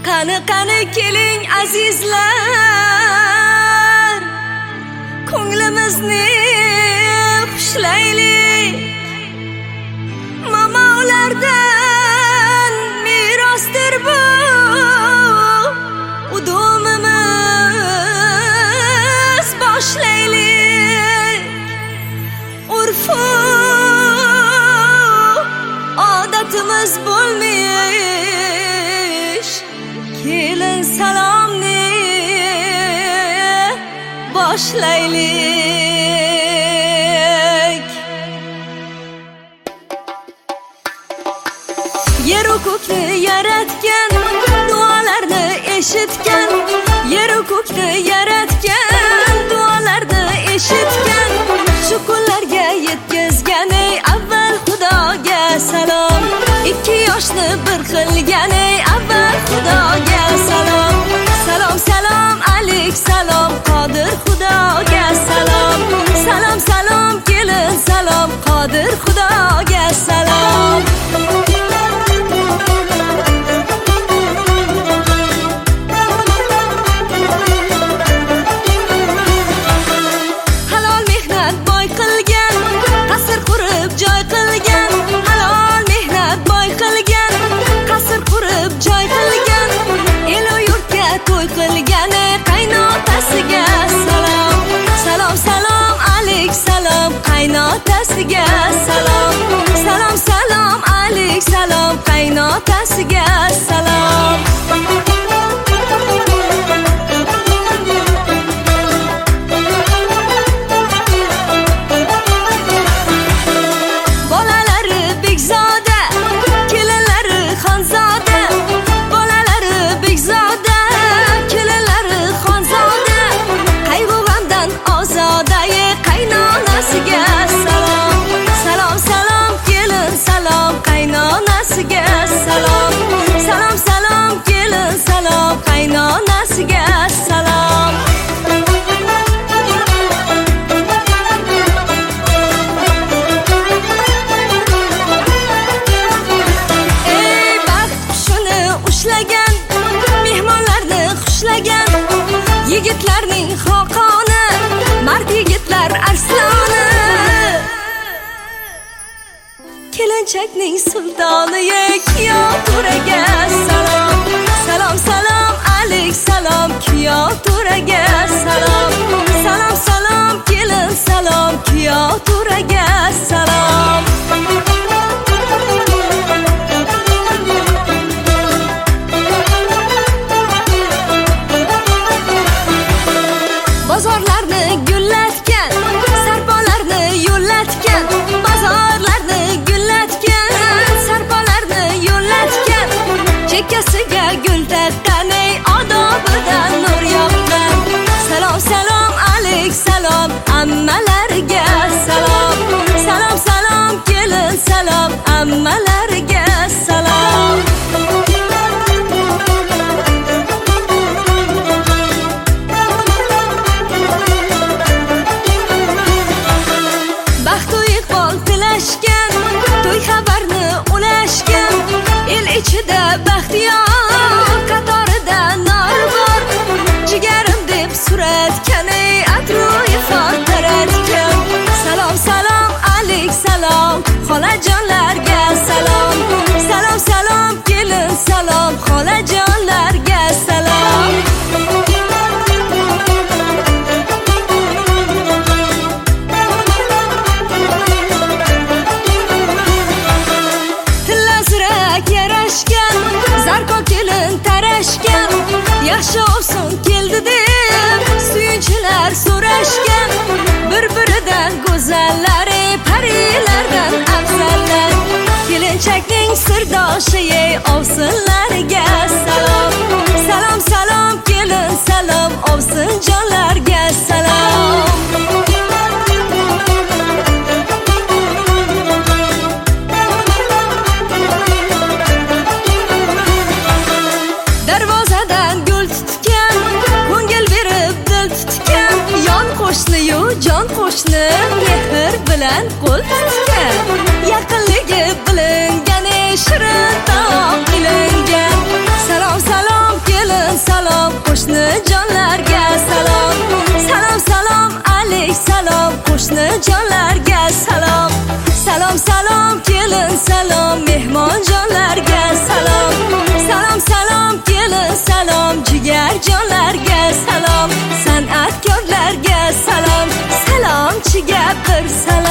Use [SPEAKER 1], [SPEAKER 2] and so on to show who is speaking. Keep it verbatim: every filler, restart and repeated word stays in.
[SPEAKER 1] Qani qani keling azizlar, ko'nglimizni xushlaylik. Momolardan merosdir bu, udumimiz boshlaylik. Urfu odatimiz bo'lmish, kelin salomni boshlaylik. Yer-u ko'kni yaratgan, duolarni eshitgan. Yer-u ko'kni yaratgan, duolarni eshitgan. Shu kunlarga yetkazgan ey avval Xudoga salom. Ikki yoshni bir qilgan ey avval Xudoga salom. Salom salom alik salom, Qodir Xudoga salom. Salom salom kelin salom, Qodir Xudoga salom. Halol mehnat boy qilgan, qasr qurib joy qilgan. Halol mehnat boy qilgan, qasr qurib joy qilgan. El-u yurtga to'y qilgan ey qaynotasiga salom. Salom salom alik salom, qaynotasiga salom. Salom salom alik salom, qaynotasiga salom. Bolalari Begzoda, kelinlari Xonzoda. Bolalari Begzoda, kelinlari Xonzoda. Qayg'u-g'amdan ozoda ey qaynonasiga salom. Salom salom kelin salom, qaynonasiga salom. Salom salom kelin salom, qaynonasiga salom. Ey baxt qushini ushlagan, mehmonlarni xushlagan. Yigitlarning xoqoni, mard yigitlar arsloni. Kelinchakning sultoni ey kuyov to'raga salom. Salom salom alik salom, kuyov to'raga salom. Salom salom kelin salom, kuyov to'raga salom. Bozorlarni gullatgan, sarpolarni yo'llatgan. Bozorlarni gullatgan, sarpolarni yo'llatgan. Chekkasiga gul taqqan ey odobidan nur yoqqan. Salom salom alik salom, ammalariga salom. Salom salom kelin salom, ammalariga salom. Baxtu iqbol tilashgan, to'y xabarni ulashgan. El ichida baxtiyor, qatorida nor bor. Jigarim deb suratgan ey atru-ifor taratgan. Salom salom alik salom, xolajonlarga salom. Salom salom kelin salom, xolajonlarga salom. Tillasirak yarashgan, zarko kelin tarashgan. Yaxshi olsun keldi deb suyunchilar so'rashgan. Bir-biridan go'zallar ey parilardan afzallar. Kelinchakning sirdoshi ey ovsinlarga salom. Salom salom kelin salom, ovsinjonlarga salom. Darvozadan gul tutgan, ko'ngil berib dil tutgan. Yon qo'shni-yu jon qo'shni, mehr bilan qo'l tutgan. Yaqinligi bilingan ey shirin taom ilingan. Salom salom qo'shni jonlarga salom. Salom salom kelin salom, mehmon jonlarga salom. Salom salom kelin salom, jigar jonlarga salom. San'atkorlarga salom, salomchiga bir salom.